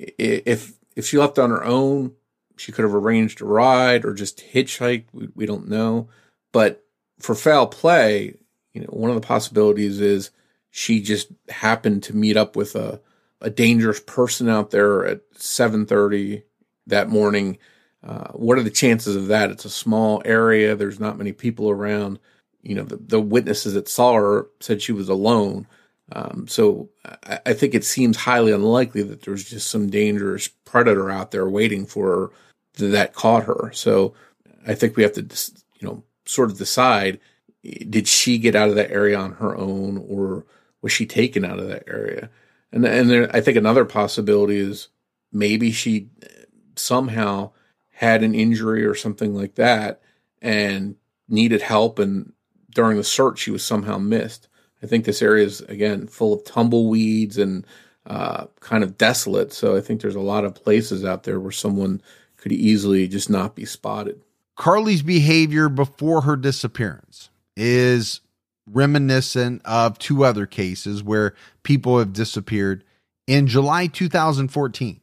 Speaker 3: If she left on her own, she could have arranged a ride or just hitchhiked. We don't know. But for foul play, one of the possibilities is she just happened to meet up with a dangerous person out there at 7:30 that morning. What are the chances of that? It's a small area. There's not many people around. The witnesses that saw her said she was alone. So I think it seems highly unlikely that there's just some dangerous predator out there waiting for her that caught her. So I think we have to, sort of decide, did she get out of that area on her own, or was she taken out of that area? And there, I think another possibility is maybe she somehow had an injury or something like that and needed help, and during the search she was somehow missed. I think this area is, again, full of tumbleweeds and kind of desolate. So I think there's a lot of places out there where someone could easily just not be spotted.
Speaker 2: Carly's behavior before her disappearance is reminiscent of two other cases where people have disappeared. In July 2014,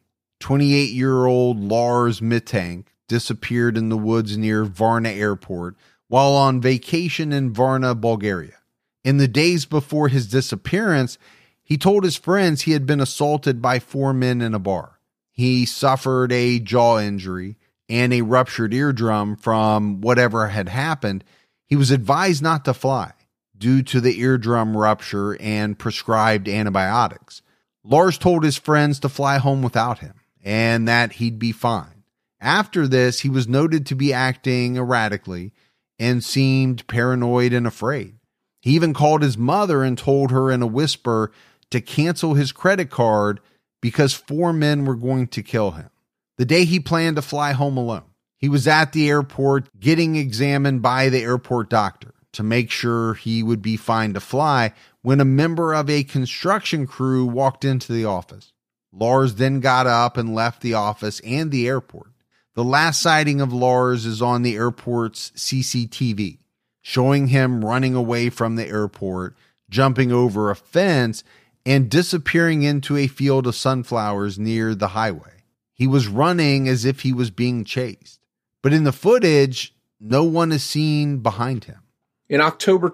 Speaker 2: 28-year-old Lars Mittank disappeared in the woods near Varna Airport while on vacation in Varna, Bulgaria. In the days before his disappearance, he told his friends he had been assaulted by 4 men in a bar. He suffered a jaw injury and a ruptured eardrum from whatever had happened. He was advised not to fly due to the eardrum rupture and prescribed antibiotics. Lars told his friends to fly home without him and that he'd be fine. After this, he was noted to be acting erratically and seemed paranoid and afraid. He even called his mother and told her in a whisper to cancel his credit card because 4 men were going to kill him. The day he planned to fly home alone, he was at the airport getting examined by the airport doctor to make sure he would be fine to fly when a member of a construction crew walked into the office. Lars then got up and left the office and the airport. The last sighting of Lars is on the airport's CCTV, showing him running away from the airport, jumping over a fence, and disappearing into a field of sunflowers near the highway. He was running as if he was being chased. But in the footage, no one is seen behind him.
Speaker 3: In October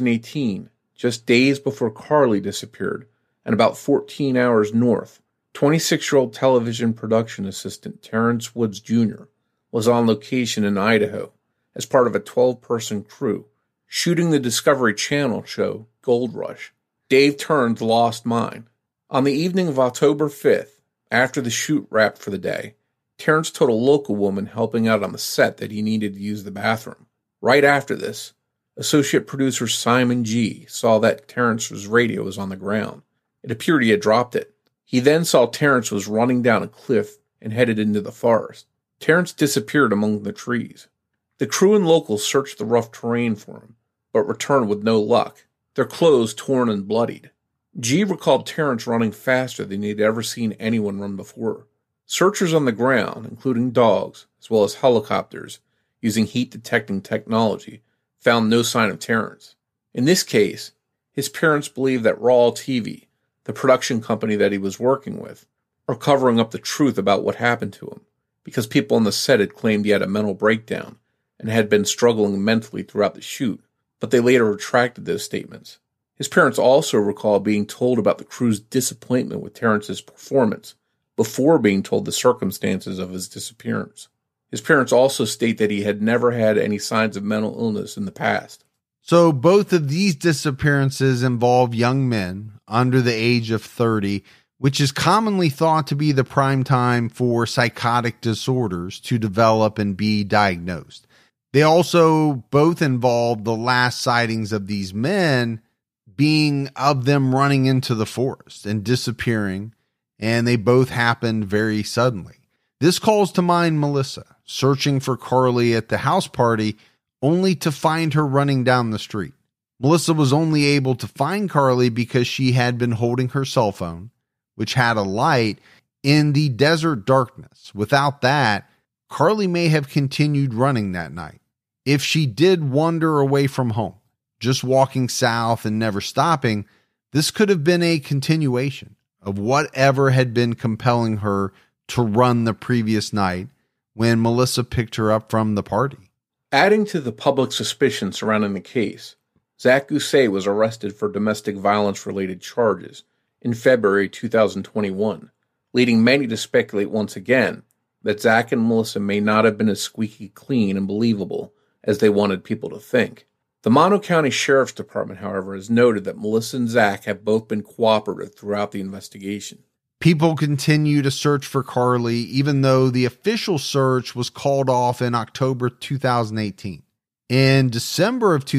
Speaker 3: 2018, just days before Carly disappeared, and about 14 hours north, 26-year-old television production assistant Terrence Woods Jr. was on location in Idaho as part of a 12-person crew, shooting the Discovery Channel show Gold Rush. Dave Turn's Lost Mine. On the evening of October 5th, after the shoot wrapped for the day, Terrence told a local woman helping out on the set that he needed to use the bathroom. Right after this, associate producer Simon G. saw that Terrence's radio was on the ground. It appeared he had dropped it. He then saw Terrence was running down a cliff and headed into the forest. Terrence disappeared among the trees. The crew and locals searched the rough terrain for him, but returned with no luck, their clothes torn and bloodied. G recalled Terrence running faster than he had ever seen anyone run before. Searchers on the ground, including dogs, as well as helicopters, using heat-detecting technology, found no sign of Terrence. In this case, his parents believe that Raw TV, the production company that he was working with, are covering up the truth about what happened to him, because people on the set had claimed he had a mental breakdown and had been struggling mentally throughout the shoot, but they later retracted those statements. His parents also recall being told about the crew's disappointment with Terrence's performance before being told the circumstances of his disappearance. His parents also state that he had never had any signs of mental illness in the past.
Speaker 2: So both of these disappearances involve young men under the age of 30, which is commonly thought to be the prime time for psychotic disorders to develop and be diagnosed. They also both involve the last sightings of these men being of them running into the forest and disappearing, and they both happened very suddenly. This calls to mind Melissa searching for Carly at the house party only to find her running down the street. Melissa was only able to find Carly because she had been holding her cell phone, which had a light, in the desert darkness. Without that, Carly may have continued running that night. If she did wander away from home, just walking south and never stopping, this could have been a continuation of whatever had been compelling her to run the previous night when Melissa picked her up from the party.
Speaker 3: Adding to the public suspicion surrounding the case, Zach Gousset was arrested for domestic violence-related charges in February 2021, leading many to speculate once again that Zach and Melissa may not have been as squeaky clean and believable as they wanted people to think. The Mono County Sheriff's Department, however, has noted that Melissa and Zach have both been cooperative throughout the investigation.
Speaker 2: People continue to search for Carly, even though the official search was called off in October 2018. In December of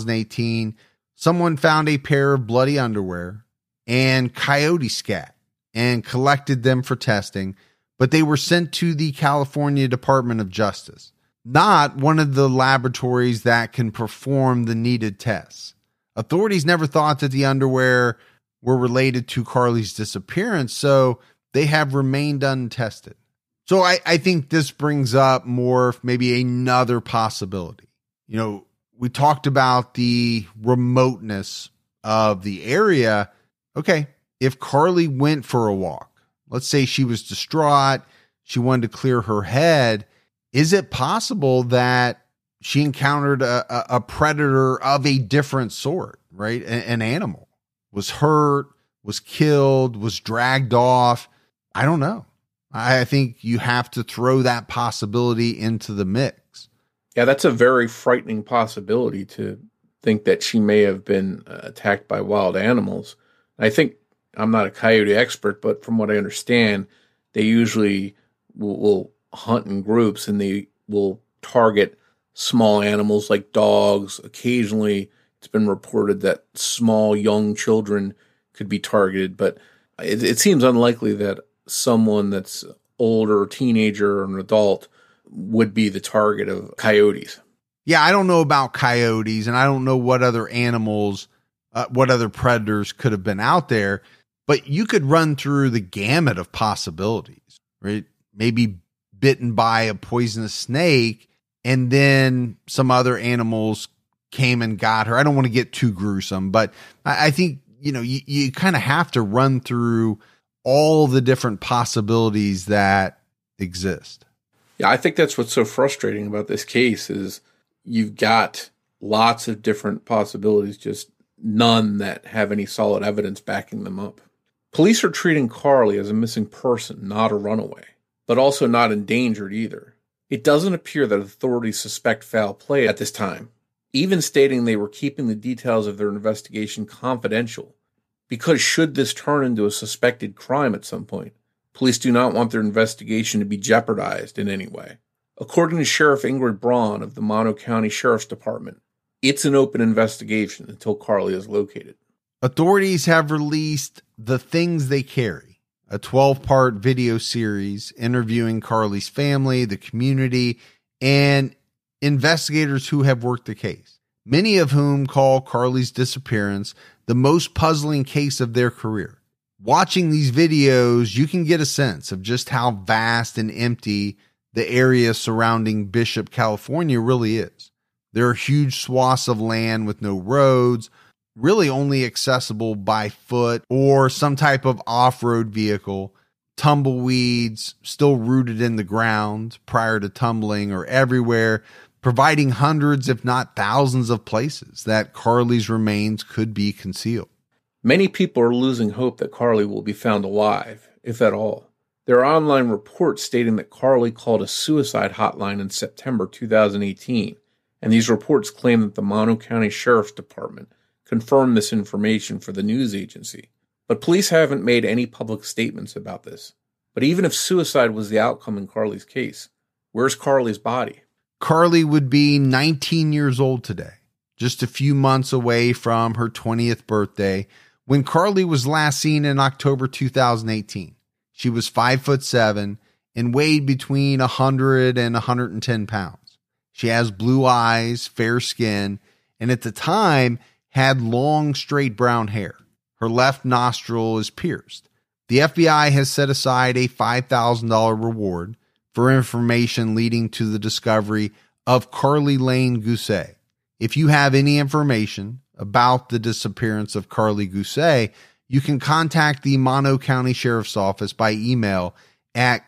Speaker 2: 2018, someone found a pair of bloody underwear and coyote scat and collected them for testing, but they were sent to the California Department of Justice, not one of the laboratories that can perform the needed tests. Authorities never thought that the underwear were related to Carly's disappearance, so they have remained untested. So I think this brings up more, maybe another possibility. You know, we talked about the remoteness of the area. Okay, if Carly went for a walk, let's say she was distraught, she wanted to clear her head, is it possible that she encountered a predator of a different sort, right? An animal was hurt, was killed, was dragged off. I don't know. I think you have to throw that possibility into the mix.
Speaker 3: Yeah, that's a very frightening possibility, to think that she may have been attacked by wild animals. I think, I'm not a coyote expert, but from what I understand, they usually will hunt in groups, and they will target small animals like dogs. Occasionally, it's been reported that small young children could be targeted, but it seems unlikely that someone that's older, a teenager or an adult, would be the target of coyotes.
Speaker 2: Yeah, I don't know about coyotes, and I don't know what other animals, what other predators could have been out there, but you could run through the gamut of possibilities, right? Maybe bitten by a poisonous snake, and then some other animals came and got her. I don't want to get too gruesome, but I think, you kind of have to run through all the different possibilities that exist.
Speaker 3: Yeah, I think that's what's so frustrating about this case is you've got lots of different possibilities, just none that have any solid evidence backing them up. Police are treating Carly as a missing person, not a runaway, but also not endangered either. It doesn't appear that authorities suspect foul play at this time, even stating they were keeping the details of their investigation confidential, because should this turn into a suspected crime at some point, police do not want their investigation to be jeopardized in any way. According to Sheriff Ingrid Braun of the Mono County Sheriff's Department, it's an open investigation until Carly is located.
Speaker 2: Authorities have released The Things They Carry, a 12-part video series interviewing Carly's family, the community, and investigators who have worked the case, many of whom call Carly's disappearance the most puzzling case of their career. Watching these videos, you can get a sense of just how vast and empty the area surrounding Bishop, California really is. There are huge swaths of land with no roads, really only accessible by foot or some type of off-road vehicle. Tumbleweeds still rooted in the ground prior to tumbling or everywhere, providing hundreds, if not thousands, of places that Carly's remains could be concealed.
Speaker 3: Many people are losing hope that Carly will be found alive, if at all. There are online reports stating that Carly called a suicide hotline in September 2018, and these reports claim that the Mono County Sheriff's Department confirmed this information for the news agency. But police haven't made any public statements about this. But even if suicide was the outcome in Carly's case, where's Carly's body?
Speaker 2: Carly would be 19 years old today, just a few months away from her 20th birthday, when Carly was last seen in October 2018. She was 5'7" and weighed between 100 and 110 pounds. She has blue eyes, fair skin, and at the time had long, straight brown hair. Her left nostril is pierced. The FBI has set aside a $5,000 reward for information leading to the discovery of Carly Lane Gousset. If you have any information about the disappearance of Carly Gousset, you can contact the Mono County Sheriff's Office by email at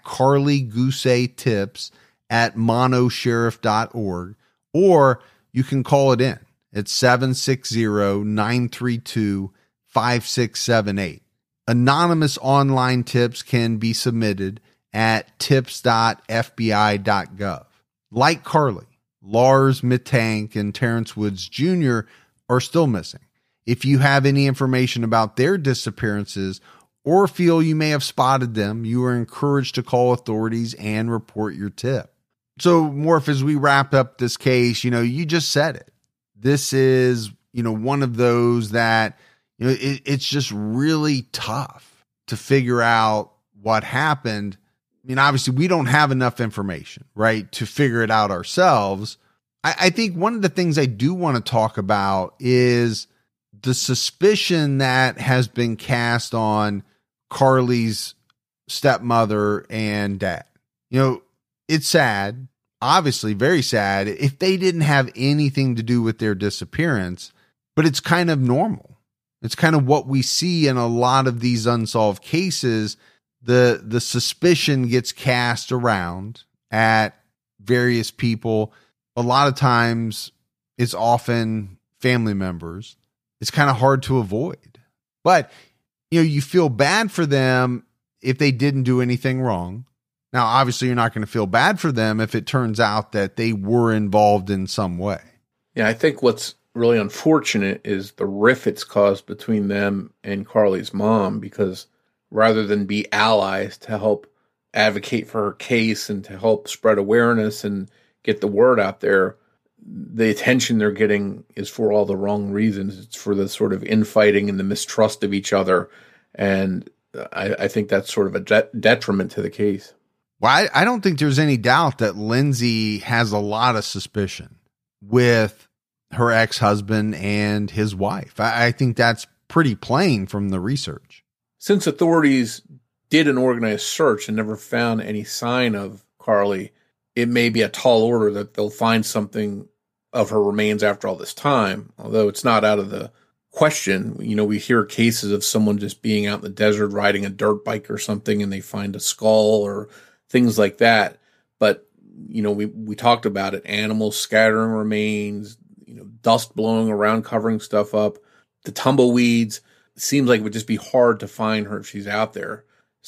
Speaker 2: carlygoussettips@monosheriff.org, or you can call it in at 760-932-5678. Anonymous online tips can be submitted at tips.fbi.gov. Like Carly, Lars Mittank and Terrence Woods Jr. are still missing. If you have any information about their disappearances or feel you may have spotted them, you are encouraged to call authorities and report your tip. So, Morph, as we wrap up this case, you just said it. This is, one of those that, it's just really tough to figure out what happened. I mean, obviously, we don't have enough information, right, to figure it out ourselves. I think one of the things I do want to talk about is the suspicion that has been cast on Carly's stepmother and dad. It's sad, obviously very sad, if they didn't have anything to do with their disappearance, but it's kind of normal. It's kind of what we see in a lot of these unsolved cases. The suspicion gets cast around at various people. A lot of times it's often family members. It's kind of hard to avoid, but you feel bad for them if they didn't do anything wrong. Now, obviously you're not going to feel bad for them if it turns out that they were involved in some way.
Speaker 3: Yeah. I think what's really unfortunate is the rift it's caused between them and Carly's mom, because rather than be allies to help advocate for her case and to help spread awareness and get the word out there, the attention they're getting is for all the wrong reasons. It's for the sort of infighting and the mistrust of each other. And I think that's sort of a detriment to the case.
Speaker 2: Well, I don't think there's any doubt that Lindsay has a lot of suspicion with her ex-husband and his wife. I think that's pretty plain from the research.
Speaker 3: Since authorities did an organized search and never found any sign of Carly, it may be a tall order that they'll find something of her remains after all this time, although it's not out of the question. We hear cases of someone just being out in the desert riding a dirt bike or something and they find a skull or things like that. But, we talked about it, animals scattering remains, dust blowing around, covering stuff up, the tumbleweeds. It seems like it would just be hard to find her if she's out there.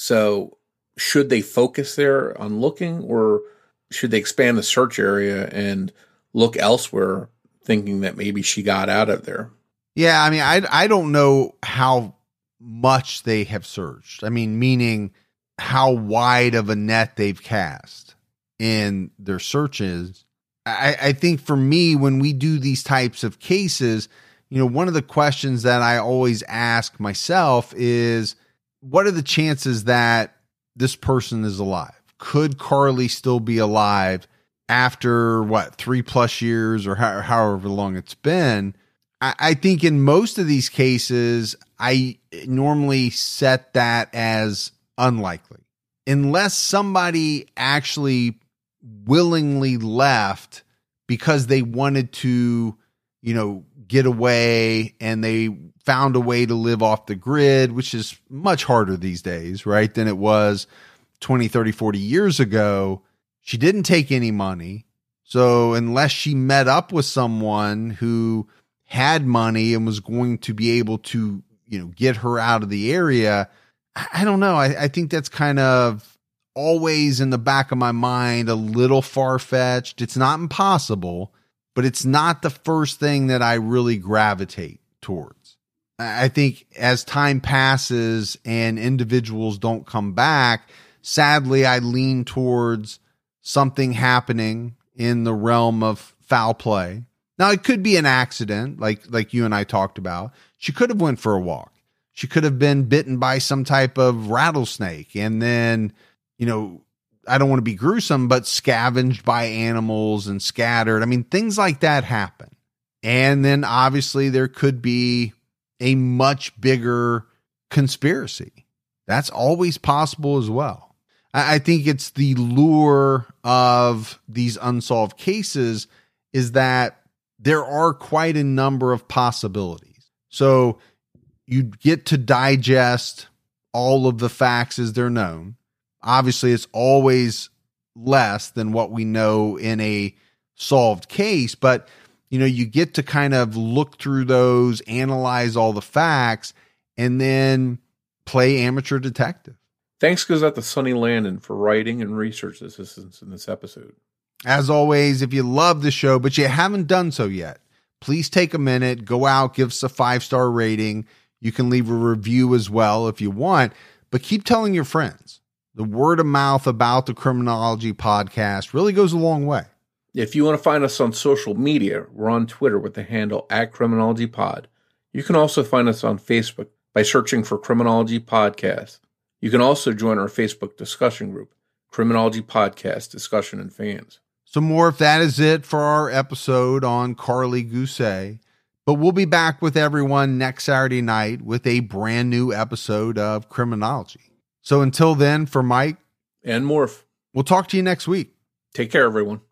Speaker 3: So should they focus there on looking, or should they expand the search area and look elsewhere, thinking that maybe she got out of there?
Speaker 2: Yeah, I mean, I don't know how much they have searched. I mean, meaning how wide of a net they've cast in their searches. I think for me, when we do these types of cases, one of the questions that I always ask myself is, what are the chances that this person is alive? Could Carly still be alive after 3+ years or however long it's been? I think in most of these cases, I normally set that as unlikely, unless somebody actually willingly left because they wanted to, get away and they found a way to live off the grid, which is much harder these days, right, than it was 20, 30, 40 years ago. She didn't take any money. So unless she met up with someone who had money and was going to be able to, get her out of the area, I don't know. I think that's kind of always in the back of my mind, a little far-fetched. It's not impossible, but it's not the first thing that I really gravitate towards. I think as time passes and individuals don't come back, sadly, I lean towards something happening in the realm of foul play. Now, it could be an accident, like you and I talked about. She could have went for a walk. She could have been bitten by some type of rattlesnake and then, I don't want to be gruesome, but scavenged by animals and scattered. I mean, things like that happen. And then obviously there could be a much bigger conspiracy. That's always possible as well. I think it's the lure of these unsolved cases is that there are quite a number of possibilities. So you get to digest all of the facts as they're known. Obviously, it's always less than what we know in a solved case, but you get to kind of look through those, analyze all the facts, and then play amateur detective.
Speaker 3: Thanks goes out to Sonny Landon for writing and research assistance in this episode.
Speaker 2: As always, if you love the show, but you haven't done so yet, please take a minute, go out, give us a 5-star rating. You can leave a review as well if you want, but keep telling your friends. The word of mouth about the Criminology Podcast really goes a long way.
Speaker 3: If you want to find us on social media, we're on Twitter with the handle @CriminologyPod. You can also find us on Facebook by searching for Criminology Podcast. You can also join our Facebook discussion group, Criminology Podcast Discussion and Fans.
Speaker 2: So more if that is it for our episode on Carly Gousset. But we'll be back with everyone next Saturday night with a brand new episode of Criminology. So until then, for Mike
Speaker 3: and Morph,
Speaker 2: we'll talk to you next week.
Speaker 3: Take care, everyone.